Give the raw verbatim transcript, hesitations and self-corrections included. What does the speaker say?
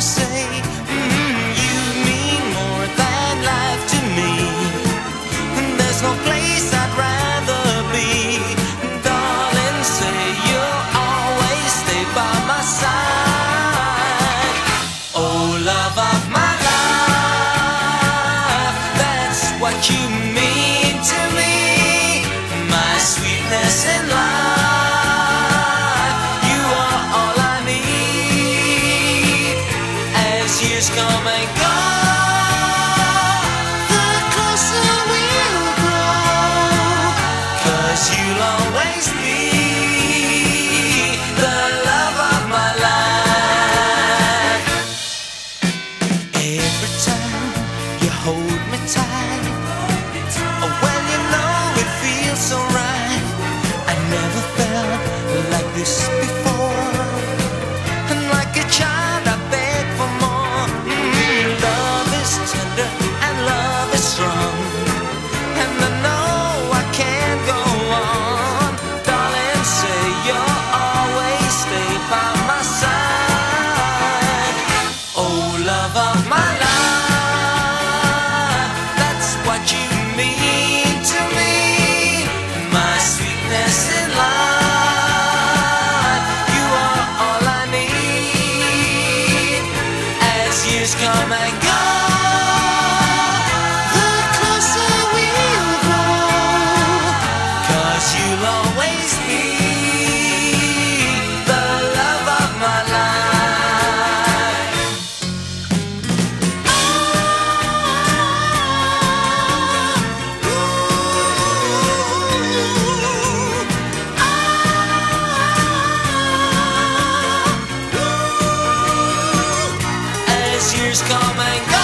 say, mm, you mean more than life to me. There's no place I'd rather be. Darling, say you'll always stay by my side. Oh, love of my life, that's what you mean to me. My sweetness in life, you are all I need. As years come and go, the closer we'll grow, 'cause you'll always be the love of my life. Every time you hold me tight, oh, well, you know it feels so right. I never felt like this before, and like a child I beg for more. Mm, love is tender and love is strong, and I know I can't go on. Darling, say you'll always stay by my side. Oh, love of my life, that's what you mean to me. My sweetness in life, you are all I need. As years come and go, the closer we'll grow, 'cause you'll always be the love of my life. As years come and go,